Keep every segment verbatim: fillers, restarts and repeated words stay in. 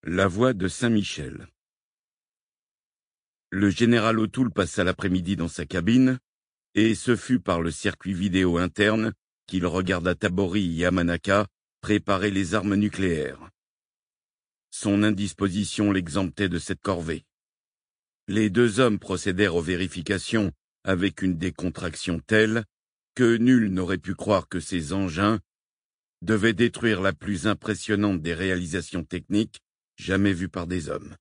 La voix de Saint-Michel. Le général O'Toole passa l'après-midi dans sa cabine, et ce fut par le circuit vidéo interne qu'il regarda Tabori Yamanaka préparer les armes nucléaires. Son indisposition l'exemptait de cette corvée. Les deux hommes procédèrent aux vérifications avec une décontraction telle que nul n'aurait pu croire que ces engins devaient détruire la plus impressionnante des réalisations techniques jamais vues par des hommes.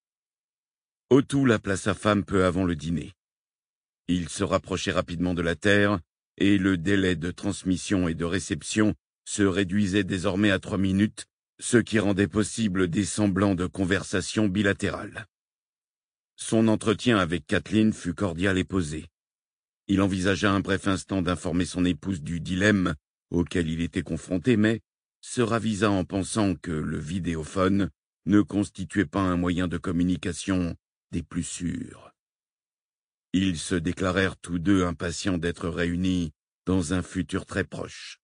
O'Toole appela sa femme peu avant le dîner. Il se rapprochait rapidement de la Terre, et le délai de transmission et de réception se réduisait désormais à trois minutes, ce qui rendait possible des semblants de conversation bilatérale. Son entretien avec Kathleen fut cordial et posé. Il envisagea un bref instant d'informer son épouse du dilemme auquel il était confronté, mais se ravisa en pensant que le vidéophone ne constituait pas un moyen de communication des plus sûrs. Ils se déclarèrent tous deux impatients d'être réunis dans un futur très proche.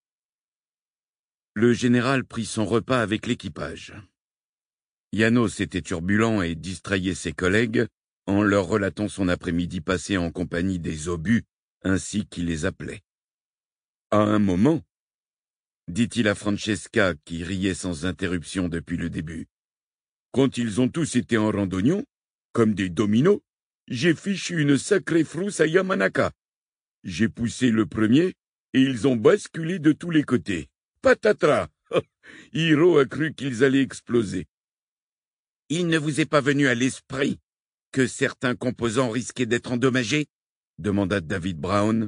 Le général prit son repas avec l'équipage. Janos était turbulent et distrayait ses collègues en leur relatant son après-midi passé en compagnie des obus, ainsi qu'il les appelait. À un moment, dit-il à Francesca, qui riait sans interruption depuis le début, quand ils ont tous été en randonnion, comme des dominos, j'ai fichu une sacrée frousse à Yamanaka. J'ai poussé le premier, et ils ont basculé de tous les côtés. Patatras! Hiro a cru qu'ils allaient exploser. Il ne vous est pas venu à l'esprit que certains composants risquaient d'être endommagés? Demanda David Brown.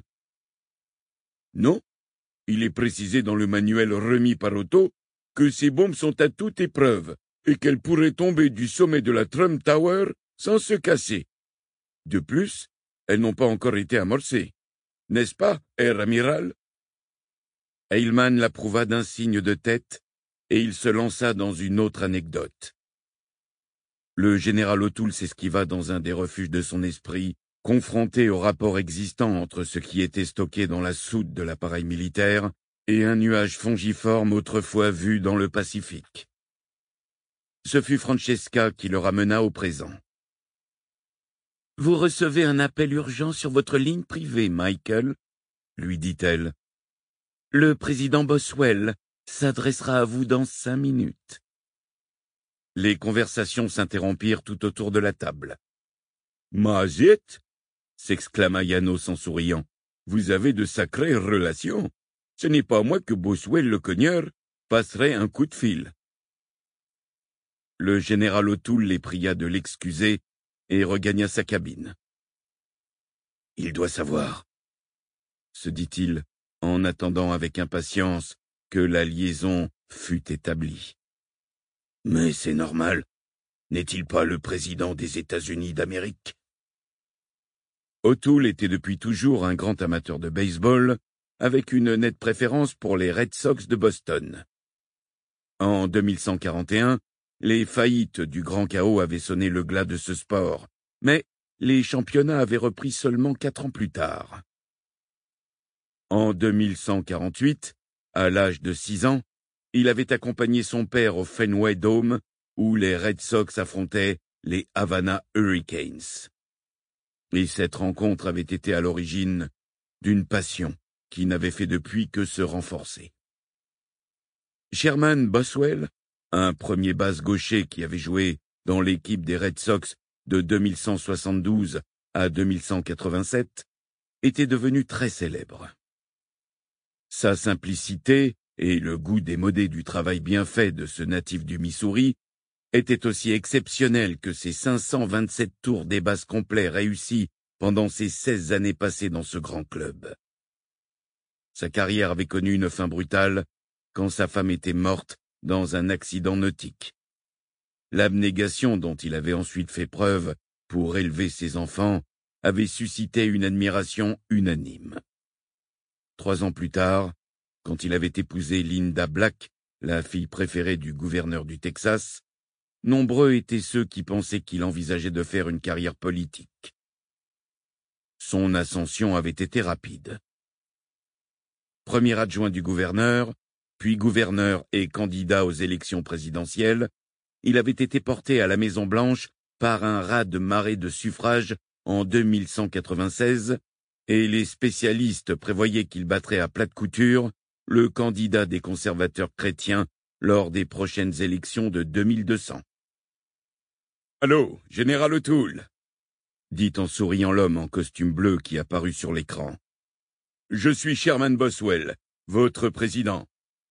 Non, il est précisé dans le manuel remis par Otto que ces bombes sont à toute épreuve et qu'elles pourraient tomber du sommet de la Trump Tower sans se casser. De plus, elles n'ont pas encore été amorcées. N'est-ce pas, Air Amiral? Heyman l'approuva d'un signe de tête, et il se lança dans une autre anecdote. Le général O'Toole s'esquiva dans un des refuges de son esprit, confronté au rapport existant entre ce qui était stocké dans la soute de l'appareil militaire et un nuage fongiforme autrefois vu dans le Pacifique. Ce fut Francesca qui le ramena au présent. « Vous recevez un appel urgent sur votre ligne privée, Michael, » lui dit-elle. « Le président Boswell s'adressera à vous dans cinq minutes. » Les conversations s'interrompirent tout autour de la table. « Mazet » s'exclama Janos en souriant. « Vous avez de sacrées relations. Ce n'est pas moi que Boswell le cogneur passerait un coup de fil. » Le général O'Toole les pria de l'excuser et regagna sa cabine. « Il doit savoir, » se dit-il, en attendant avec impatience que la liaison fût établie. « Mais c'est normal. N'est-il pas le président des États-Unis d'Amérique? » O'Toole était depuis toujours un grand amateur de baseball, avec une nette préférence pour les Red Sox de Boston. En deux mille cent quarante et un, les faillites du Grand Chaos avaient sonné le glas de ce sport, mais les championnats avaient repris seulement quatre ans plus tard. En deux mille cent quarante-huit, à l'âge de six ans, il avait accompagné son père au Fenway Dome, où les Red Sox affrontaient les Havana Hurricanes. Et cette rencontre avait été à l'origine d'une passion qui n'avait fait depuis que se renforcer. Sherman Boswell, un premier base gaucher qui avait joué dans l'équipe des Red Sox de deux mille cent soixante-douze à deux mille cent quatre-vingt-sept, était devenu très célèbre. Sa simplicité et le goût démodé du travail bien fait de ce natif du Missouri étaient aussi exceptionnels que ses cinq cent vingt-sept tours des bases complets réussis pendant ses seize années passées dans ce grand club. Sa carrière avait connu une fin brutale quand sa femme était morte dans un accident nautique. L'abnégation dont il avait ensuite fait preuve pour élever ses enfants avait suscité une admiration unanime. Trois ans plus tard, quand il avait épousé Linda Black, la fille préférée du gouverneur du Texas, nombreux étaient ceux qui pensaient qu'il envisageait de faire une carrière politique. Son ascension avait été rapide. Premier adjoint du gouverneur, puis gouverneur et candidat aux élections présidentielles, il avait été porté à la Maison-Blanche par un raz-de-marée de suffrages en deux mille cent quatre-vingt-seize, et les spécialistes prévoyaient qu'il battrait à plate couture le candidat des conservateurs chrétiens lors des prochaines élections de deux mille deux cents. « Allô, général O'Toole » dit en souriant l'homme en costume bleu qui apparut sur l'écran. « Je suis Sherman Boswell, votre président. »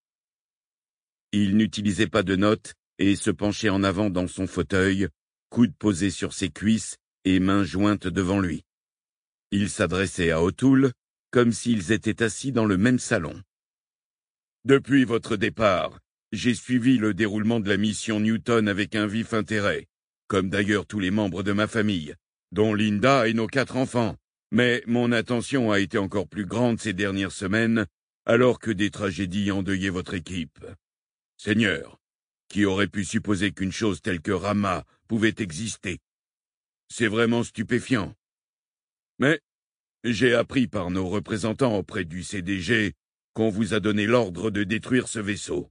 Il n'utilisait pas de notes et se penchait en avant dans son fauteuil, coudes posés sur ses cuisses et mains jointes devant lui. Il s'adressait à O'Toole comme s'ils étaient assis dans le même salon. « Depuis votre départ, j'ai suivi le déroulement de la mission Newton avec un vif intérêt, comme d'ailleurs tous les membres de ma famille, dont Linda et nos quatre enfants. Mais mon attention a été encore plus grande ces dernières semaines, alors que des tragédies endeuillaient votre équipe. Seigneur, qui aurait pu supposer qu'une chose telle que Rama pouvait exister? C'est vraiment stupéfiant. Mais j'ai appris par nos représentants auprès du C D G qu'on vous a donné l'ordre de détruire ce vaisseau.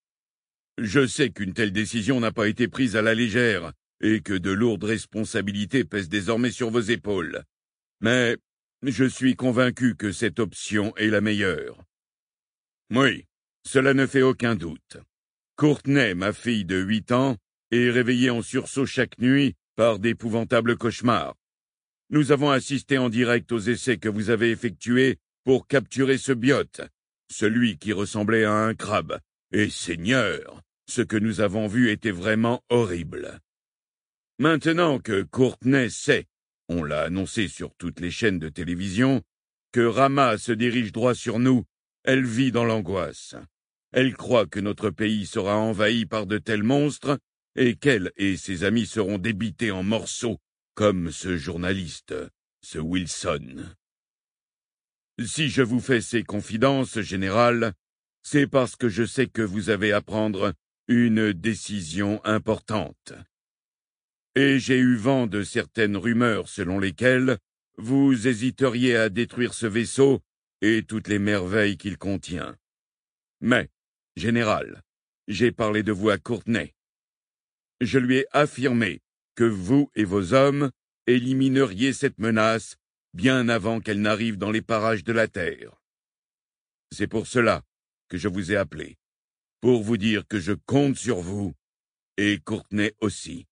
Je sais qu'une telle décision n'a pas été prise à la légère et que de lourdes responsabilités pèsent désormais sur vos épaules. Mais je suis convaincu que cette option est la meilleure. Oui, cela ne fait aucun doute. Courtney, ma fille de huit ans, est réveillée en sursaut chaque nuit par d'épouvantables cauchemars. Nous avons assisté en direct aux essais que vous avez effectués pour capturer ce biote, celui qui ressemblait à un crabe. Et Seigneur, ce que nous avons vu était vraiment horrible. Maintenant que Courtney sait, on l'a annoncé sur toutes les chaînes de télévision, que Rama se dirige droit sur nous, elle vit dans l'angoisse. Elle croit que notre pays sera envahi par de tels monstres et qu'elle et ses amis seront débités en morceaux, comme ce journaliste, ce Wilson. Si je vous fais ces confidences, général, c'est parce que je sais que vous avez à prendre une décision importante. Et j'ai eu vent de certaines rumeurs selon lesquelles vous hésiteriez à détruire ce vaisseau et toutes les merveilles qu'il contient. Mais, général, j'ai parlé de vous à Courtney. Je lui ai affirmé que vous et vos hommes élimineriez cette menace bien avant qu'elle n'arrive dans les parages de la Terre. C'est pour cela que je vous ai appelé, pour vous dire que je compte sur vous, et Courtney aussi.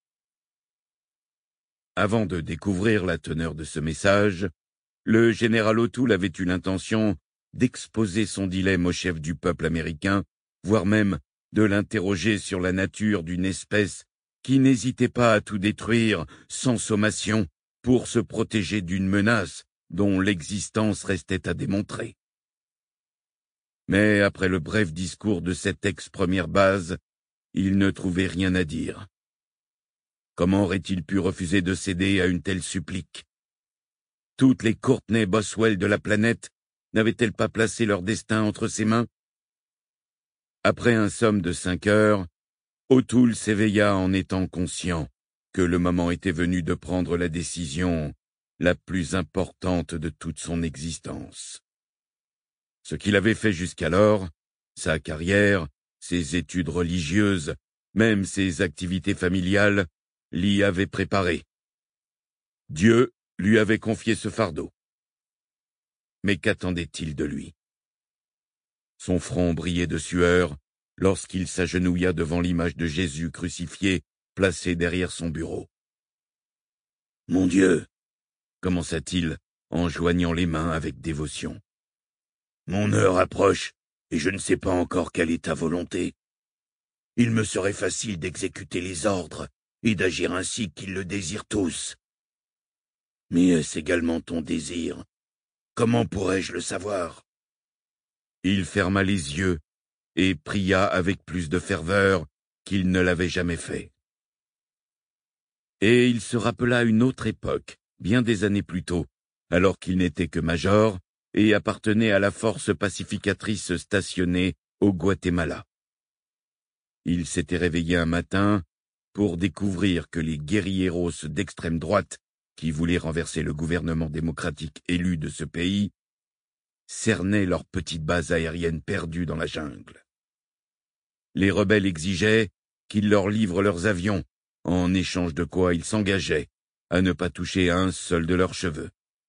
Avant de découvrir la teneur de ce message, le général O'Toole avait eu l'intention d'exposer son dilemme au chef du peuple américain, voire même de l'interroger sur la nature d'une espèce qui n'hésitait pas à tout détruire sans sommation pour se protéger d'une menace dont l'existence restait à démontrer. Mais après le bref discours de cette ex-première base, il ne trouvait rien à dire. Comment aurait-il pu refuser de céder à une telle supplique? Toutes les Courtney Boswell de la planète n'avaient-elles pas placé leur destin entre ses mains? Après un somme de cinq heures, O'Toole s'éveilla en étant conscient que le moment était venu de prendre la décision la plus importante de toute son existence. Ce qu'il avait fait jusqu'alors, sa carrière, ses études religieuses, même ses activités familiales, l'y avait préparé. Dieu lui avait confié ce fardeau. Mais qu'attendait-il de lui? Son front brillait de sueur lorsqu'il s'agenouilla devant l'image de Jésus crucifié placée derrière son bureau. « Mon Dieu !» commença-t-il en joignant les mains avec dévotion. « Mon heure approche et je ne sais pas encore quelle est ta volonté. Il me serait facile d'exécuter les ordres et d'agir ainsi qu'ils le désirent tous. Mais est-ce également ton désir? Comment pourrais-je le savoir ?» Il ferma les yeux et pria avec plus de ferveur qu'il ne l'avait jamais fait. Et il se rappela une autre époque, bien des années plus tôt, alors qu'il n'était que major et appartenait à la force pacificatrice stationnée au Guatemala. Il s'était réveillé un matin pour découvrir que les guérilleros d'extrême droite, qui voulaient renverser le gouvernement démocratique élu de ce pays, cernaient leur petite base aérienne perdue dans la jungle. Les rebelles exigeaient qu'ils leur livrent leurs avions, en échange de quoi ils s'engageaient à ne pas toucher à un seul de leurs cheveux.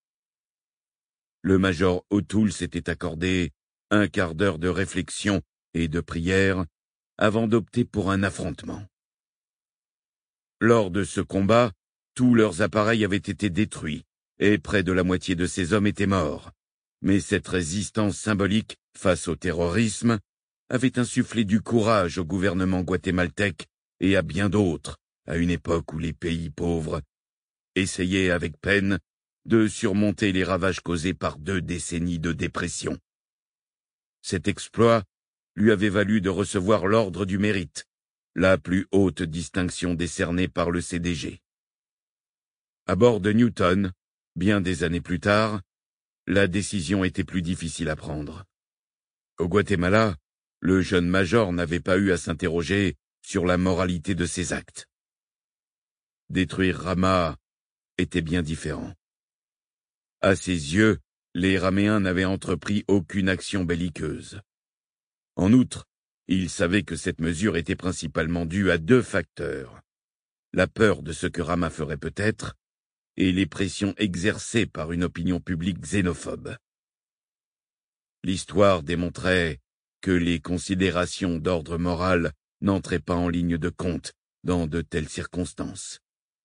Le major O'Toole s'était accordé un quart d'heure de réflexion et de prière avant d'opter pour un affrontement. Lors de ce combat, tous leurs appareils avaient été détruits et près de la moitié de ces hommes étaient morts. Mais cette résistance symbolique face au terrorisme avait insufflé du courage au gouvernement guatémaltèque et à bien d'autres, à une époque où les pays pauvres essayaient avec peine de surmonter les ravages causés par deux décennies de dépression. Cet exploit lui avait valu de recevoir l'Ordre du Mérite, la plus haute distinction décernée par le C D G. À bord de Newton, bien des années plus tard, la décision était plus difficile à prendre. Au Guatemala, le jeune major n'avait pas eu à s'interroger sur la moralité de ses actes. Détruire Rama était bien différent. À ses yeux, les Raméens n'avaient entrepris aucune action belliqueuse. En outre, il savait que cette mesure était principalement due à deux facteurs. La peur de ce que Rama ferait peut-être, et les pressions exercées par une opinion publique xénophobe. L'histoire démontrait que les considérations d'ordre moral n'entraient pas en ligne de compte dans de telles circonstances.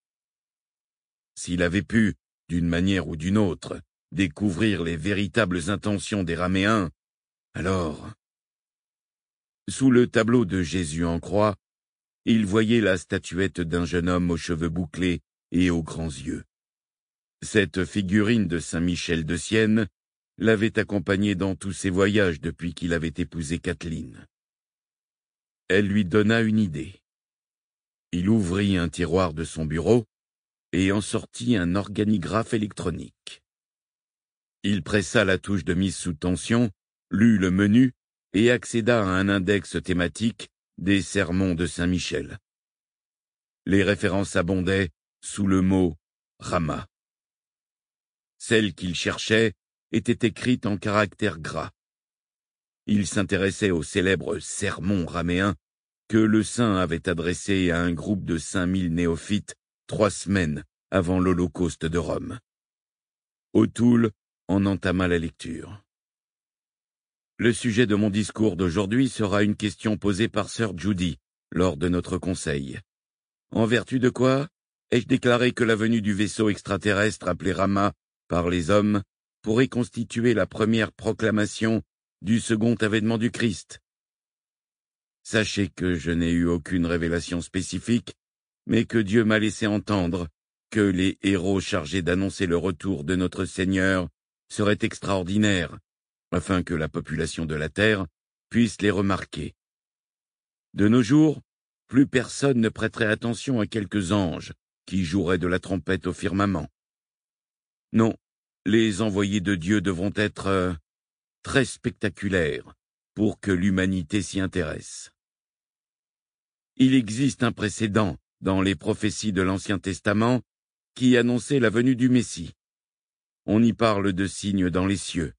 S'il avait pu, d'une manière ou d'une autre, découvrir les véritables intentions des Raméens, alors... Sous le tableau de Jésus en croix, il voyait la statuette d'un jeune homme aux cheveux bouclés et aux grands yeux. Cette figurine de Saint Michel de Sienne l'avait accompagné dans tous ses voyages depuis qu'il avait épousé Kathleen. Elle lui donna une idée. Il ouvrit un tiroir de son bureau et en sortit un organigraphe électronique. Il pressa la touche de mise sous tension, lut le menu et accéda à un index thématique des sermons de Saint Michel. Les références abondaient sous le mot « Rama ». Celles qu'il cherchait étaient écrites en caractères gras. Il s'intéressait au célèbre sermon raméen que le saint avait adressé à un groupe de cinq mille néophytes trois semaines avant l'Holocauste de Rome. O'Toole en entama la lecture. Le sujet de mon discours d'aujourd'hui sera une question posée par sœur Judy lors de notre conseil. En vertu de quoi ai-je déclaré que la venue du vaisseau extraterrestre appelé Rama par les hommes pourrait constituer la première proclamation du second avènement du Christ. Sachez que je n'ai eu aucune révélation spécifique, mais que Dieu m'a laissé entendre que les héros chargés d'annoncer le retour de notre Seigneur seraient extraordinaires, afin que la population de la Terre puisse les remarquer. De nos jours, plus personne ne prêterait attention à quelques anges qui joueraient de la trompette au firmament. Non, les envoyés de Dieu devront être euh, très spectaculaires pour que l'humanité s'y intéresse. Il existe un précédent dans les prophéties de l'Ancien Testament qui annonçait la venue du Messie. On y parle de signes dans les cieux.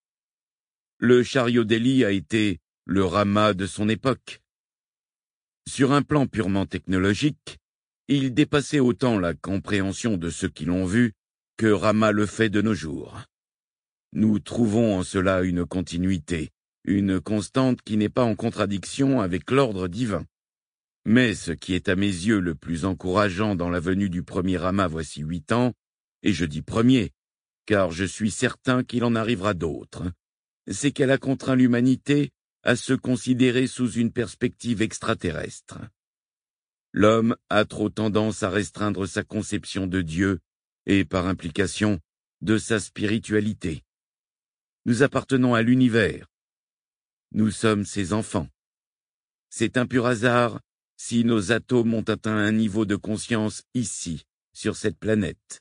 Le chariot d'Élie a été le Rama de son époque. Sur un plan purement technologique, il dépassait autant la compréhension de ceux qui l'ont vu que Rama le fait de nos jours. Nous trouvons en cela une continuité, une constante qui n'est pas en contradiction avec l'ordre divin. Mais ce qui est à mes yeux le plus encourageant dans la venue du premier Rama voici huit ans, et je dis premier, car je suis certain qu'il en arrivera d'autres, c'est qu'elle a contraint l'humanité à se considérer sous une perspective extraterrestre. L'homme a trop tendance à restreindre sa conception de Dieu et, par implication, de sa spiritualité. Nous appartenons à l'univers. Nous sommes ses enfants. C'est un pur hasard si nos atomes ont atteint un niveau de conscience ici, sur cette planète.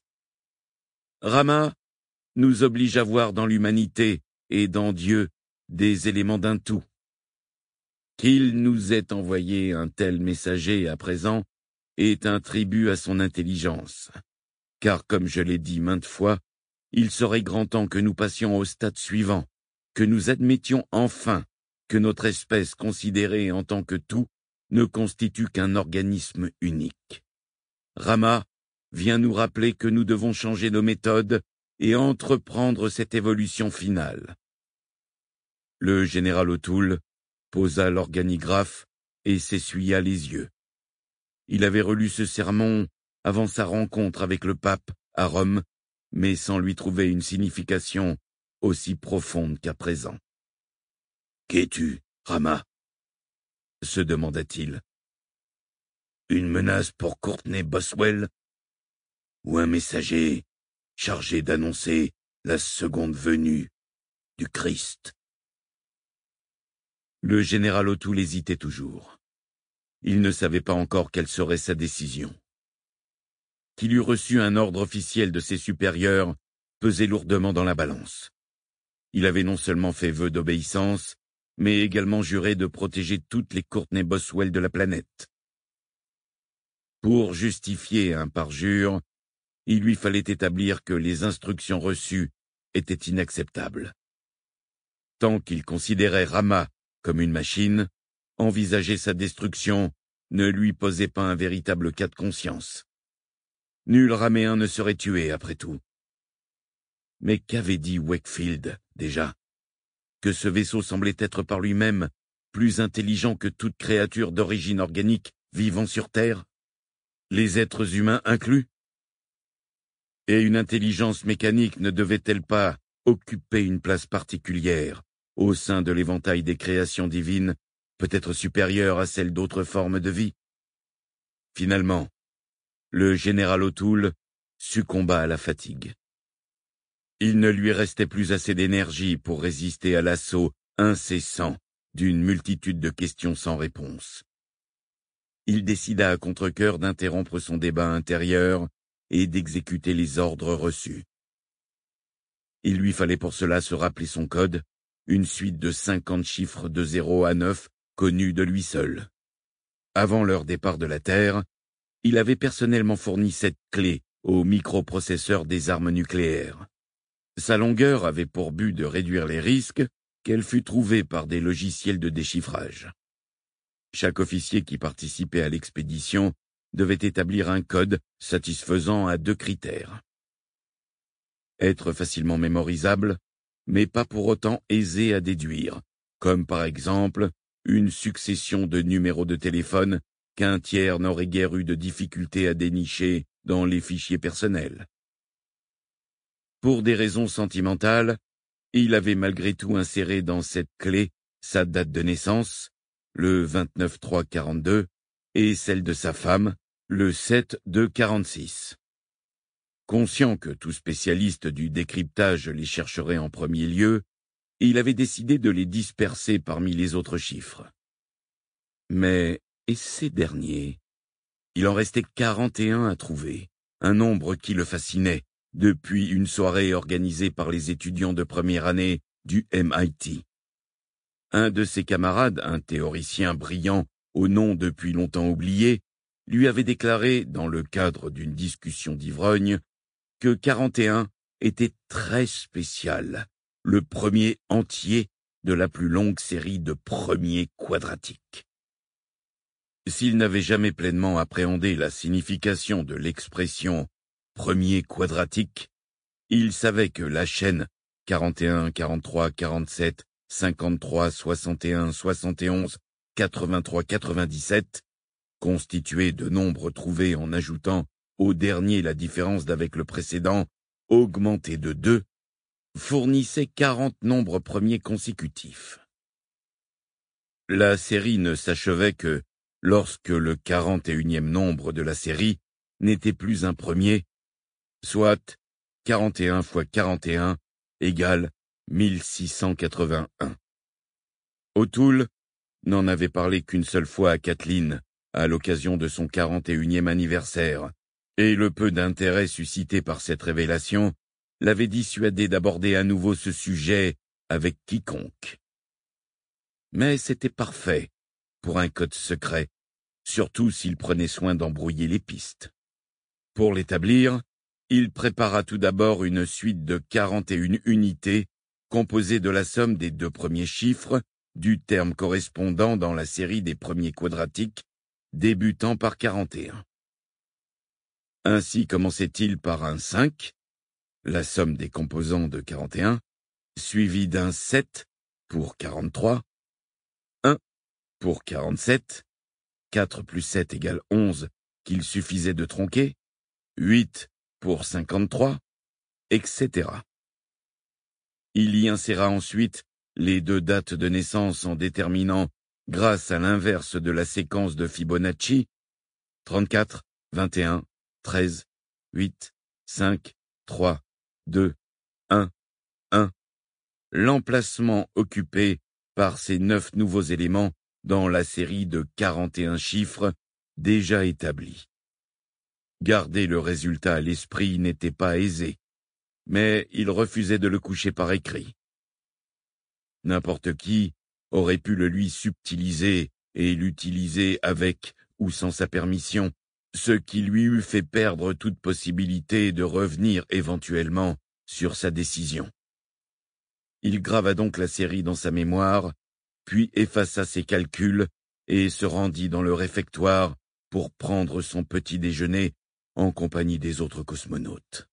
Rama nous oblige à voir dans l'humanité et dans Dieu des éléments d'un tout. Qu'il nous ait envoyé un tel messager à présent est un tribut à son intelligence, car comme je l'ai dit maintes fois, il serait grand temps que nous passions au stade suivant, que nous admettions enfin que notre espèce considérée en tant que tout ne constitue qu'un organisme unique. Rama vient nous rappeler que nous devons changer nos méthodes et entreprendre cette évolution finale. Le général O'Toole posa l'organigraphe et s'essuya les yeux. Il avait relu ce sermon avant sa rencontre avec le pape à Rome, mais sans lui trouver une signification aussi profonde qu'à présent. « Qu'es-tu, Rama » se demanda-t-il. « Une menace pour Courtney Boswell ou un messager chargé d'annoncer la seconde venue du Christ ?» Le général O'Toole hésitait toujours. Il ne savait pas encore quelle serait sa décision. Qu'il eût reçu un ordre officiel de ses supérieurs pesait lourdement dans la balance. Il avait non seulement fait vœu d'obéissance, mais également juré de protéger toutes les Courtney Boswell de la planète. Pour justifier un parjure, il lui fallait établir que les instructions reçues étaient inacceptables. Tant qu'il considérait Rama comme une machine, envisager sa destruction ne lui posait pas un véritable cas de conscience. Nul Raméen ne serait tué, après tout. Mais qu'avait dit Wakefield, déjà? Que ce vaisseau semblait être par lui-même plus intelligent que toute créature d'origine organique vivant sur Terre, les êtres humains inclus? Et une intelligence mécanique ne devait-elle pas occuper une place particulière au sein de l'éventail des créations divines, peut-être supérieure à celle d'autres formes de vie? Finalement, le général O'Toole succomba à la fatigue. Il ne lui restait plus assez d'énergie pour résister à l'assaut incessant d'une multitude de questions sans réponse. Il décida à contre-cœur d'interrompre son débat intérieur et d'exécuter les ordres reçus. Il lui fallait pour cela se rappeler son code, une suite de cinquante chiffres de zéro à neuf connus de lui seul. Avant leur départ de la Terre, il avait personnellement fourni cette clé au microprocesseur des armes nucléaires. Sa longueur avait pour but de réduire les risques qu'elle fût trouvée par des logiciels de déchiffrage. Chaque officier qui participait à l'expédition devait établir un code satisfaisant à deux critères. Être facilement mémorisable, mais pas pour autant aisé à déduire, comme par exemple une succession de numéros de téléphone qu'un tiers n'aurait guère eu de difficulté à dénicher dans les fichiers personnels. Pour des raisons sentimentales, il avait malgré tout inséré dans cette clé sa date de naissance, le vingt-neuf trois quarante-deux, et celle de sa femme, le sept deux quarante-six. Conscient que tout spécialiste du décryptage les chercherait en premier lieu, il avait décidé de les disperser parmi les autres chiffres. Mais, et ces derniers? Il en restait quarante et un à trouver, un nombre qui le fascinait, depuis une soirée organisée par les étudiants de première année du M I T. Un de ses camarades, un théoricien brillant au nom depuis longtemps oublié, lui avait déclaré, dans le cadre d'une discussion d'ivrogne, que quarante et un était très spécial, le premier entier de la plus longue série de premiers quadratiques. S'il n'avait jamais pleinement appréhendé la signification de l'expression « premier quadratique », il savait que la chaîne quarante et un, quarante-trois, quarante-sept, cinquante-trois, soixante et un, soixante et onze, quatre-vingt-trois, quatre-vingt-dix-sept, constituée de nombres trouvés en ajoutant au dernier la différence d'avec le précédent, augmentée de deux, fournissait quarante nombres premiers consécutifs. La série ne s'achevait que lorsque le quarante et unième nombre de la série n'était plus un premier, soit quarante et un fois quarante et un égale mille six cent quatre-vingt-un. O'Toole n'en avait parlé qu'une seule fois à Kathleen, à l'occasion de son quarante et unième anniversaire, et le peu d'intérêt suscité par cette révélation l'avait dissuadé d'aborder à nouveau ce sujet avec quiconque. Mais c'était parfait pour un code secret, surtout s'il prenait soin d'embrouiller les pistes. Pour l'établir, il prépara tout d'abord une suite de quarante et une unités composée de la somme des deux premiers chiffres du terme correspondant dans la série des premiers quadratiques, débutant par quarante et un. Ainsi commençait-il par un cinq, la somme des composants de quarante et un, suivi d'un sept pour quarante-trois, un pour quarante-sept, quatre plus sept égale onze qu'il suffisait de tronquer, huit pour cinquante-trois, et cetera. Il y inséra ensuite les deux dates de naissance en déterminant, grâce à l'inverse de la séquence de Fibonacci, trente-quatre, vingt et un, treize, huit, cinq, trois, deux, un, un, l'emplacement occupé par ces neuf nouveaux éléments dans la série de quarante et un chiffres déjà établis. Garder le résultat à l'esprit n'était pas aisé, mais il refusait de le coucher par écrit. N'importe qui aurait pu le lui subtiliser et l'utiliser avec ou sans sa permission, ce qui lui eût fait perdre toute possibilité de revenir éventuellement sur sa décision. Il grava donc la série dans sa mémoire, puis effaça ses calculs et se rendit dans le réfectoire pour prendre son petit déjeuner en compagnie des autres cosmonautes.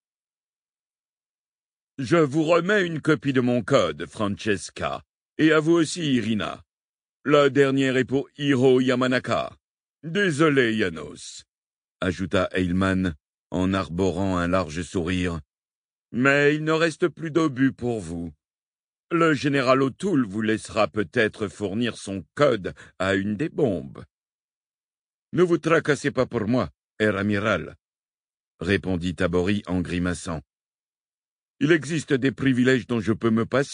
« Je vous remets une copie de mon code, Francesca, et à vous aussi, Irina. La dernière est pour Hiro Yamanaka. Désolé, Janos, » ajouta Heilmann en arborant un large sourire. « Mais il ne reste plus d'obus pour vous. Le général O'Toole vous laissera peut-être fournir son code à une des bombes. »« Ne vous tracassez pas pour moi, Herr Amiral, » répondit Tabori en grimaçant. « Il existe des privilèges dont je peux me passer. »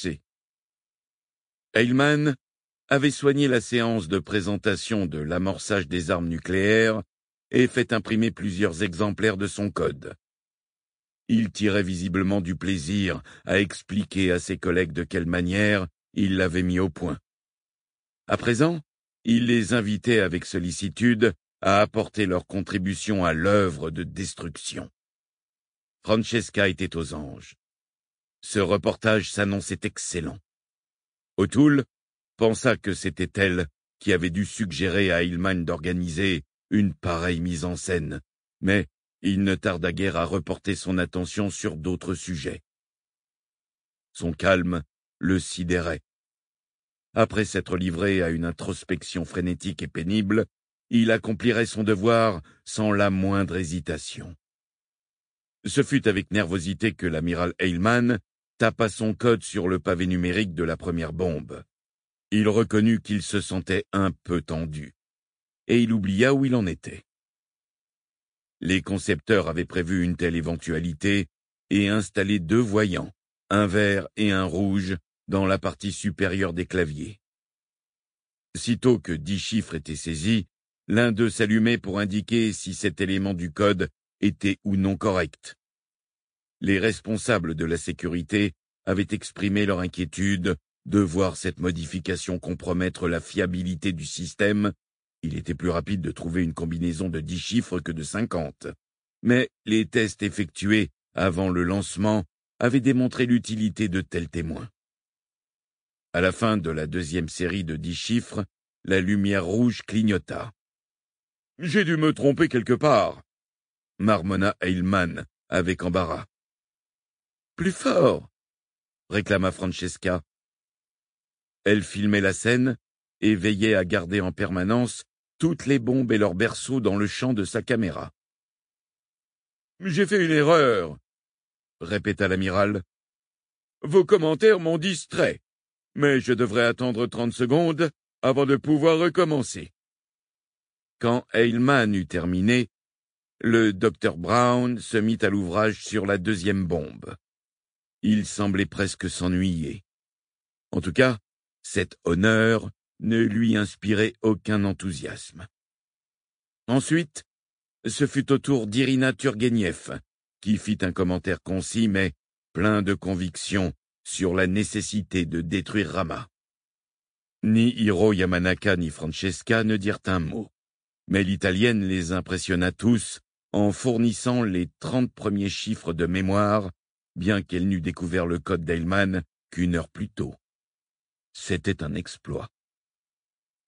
Heilmann avait soigné la séance de présentation de l'amorçage des armes nucléaires et fait imprimer plusieurs exemplaires de son code. Il tirait visiblement du plaisir à expliquer à ses collègues de quelle manière il l'avait mis au point. À présent, il les invitait avec sollicitude à apporter leur contribution à l'œuvre de destruction. Francesca était aux anges. Ce reportage s'annonçait excellent. O'Toole pensa que c'était elle qui avait dû suggérer à Heilmann d'organiser une pareille mise en scène, mais il ne tarda guère à reporter son attention sur d'autres sujets. Son calme le sidérait. Après s'être livré à une introspection frénétique et pénible, il accomplirait son devoir sans la moindre hésitation. Ce fut avec nervosité que l'amiral Heilmann tapa son code sur le pavé numérique de la première bombe. Il reconnut qu'il se sentait un peu tendu, et il oublia où il en était. Les concepteurs avaient prévu une telle éventualité et installé deux voyants, un vert et un rouge, dans la partie supérieure des claviers. Sitôt que dix chiffres étaient saisis, l'un d'eux s'allumait pour indiquer si cet élément du code était ou non correct. Les responsables de la sécurité avaient exprimé leur inquiétude de voir cette modification compromettre la fiabilité du système. Il était plus rapide de trouver une combinaison de dix chiffres que de cinquante. Mais les tests effectués avant le lancement avaient démontré l'utilité de tels témoins. À la fin de la deuxième série de dix chiffres, la lumière rouge clignota. « J'ai dû me tromper quelque part » marmonna Heilmann avec embarras. « Plus fort » réclama Francesca. Elle filmait la scène et veillait à garder en permanence toutes les bombes et leurs berceaux dans le champ de sa caméra. « J'ai fait une erreur » répéta l'amiral. « Vos commentaires m'ont distrait, mais je devrais attendre trente secondes avant de pouvoir recommencer. » Quand Heilmann eut terminé, le docteur Brown se mit à l'ouvrage sur la deuxième bombe. Il semblait presque s'ennuyer. En tout cas, cet honneur ne lui inspirait aucun enthousiasme. Ensuite, ce fut au tour d'Irina Turgeniev, qui fit un commentaire concis mais plein de conviction sur la nécessité de détruire Rama. Ni Hiro Yamanaka ni Francesca ne dirent un mot, mais l'italienne les impressionna tous en fournissant les trente premiers chiffres de mémoire, bien qu'elle n'eût découvert le code d'Heilmann qu'une heure plus tôt. C'était un exploit.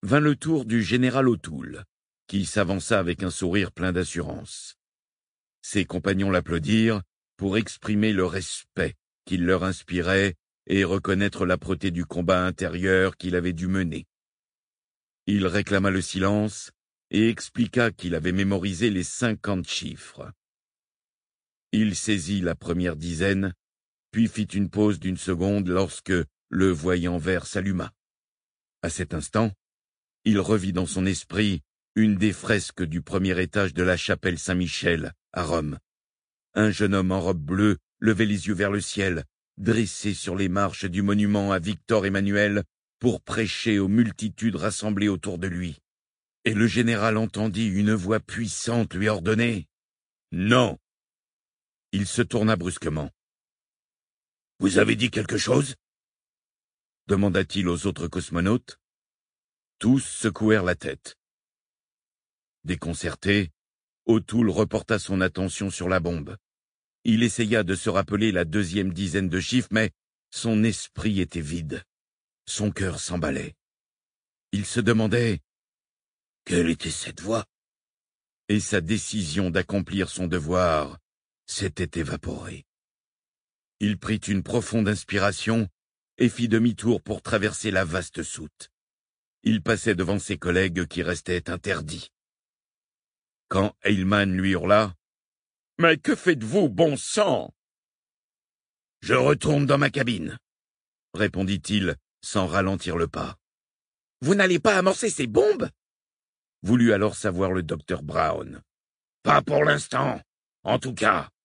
vint le tour du général O'Toole, qui s'avança avec un sourire plein d'assurance. Ses compagnons l'applaudirent pour exprimer le respect qu'il leur inspirait et reconnaître l'âpreté du combat intérieur qu'il avait dû mener. Il réclama le silence et expliqua qu'il avait mémorisé les cinquante chiffres. Il saisit la première dizaine, puis fit une pause d'une seconde lorsque le voyant vert s'alluma. À cet instant, il revit dans son esprit une des fresques du premier étage de la chapelle Saint-Michel, à Rome. Un jeune homme en robe bleue levait les yeux vers le ciel, dressé sur les marches du monument à Victor Emmanuel pour prêcher aux multitudes rassemblées autour de lui. Et le général entendit une voix puissante lui ordonner « Non !» Il se tourna brusquement. « Vous avez dit quelque chose ?» demanda-t-il aux autres cosmonautes. Tous secouèrent la tête. Déconcerté, O'Toole reporta son attention sur la bombe. Il essaya de se rappeler la deuxième dizaine de chiffres, mais son esprit était vide. Son cœur s'emballait. Il se demandait « Quelle était cette voix ?» Et sa décision d'accomplir son devoir s'était évaporée. Il prit une profonde inspiration et fit demi-tour pour traverser la vaste soute. Il passait devant ses collègues qui restaient interdits. Quand Heyman lui hurla « Mais que faites-vous, bon sang ?» « Je retourne dans ma cabine, » répondit-il sans ralentir le pas. « Vous n'allez pas amorcer ces bombes ?» voulut alors savoir le docteur Brown. « Pas pour l'instant. En tout cas,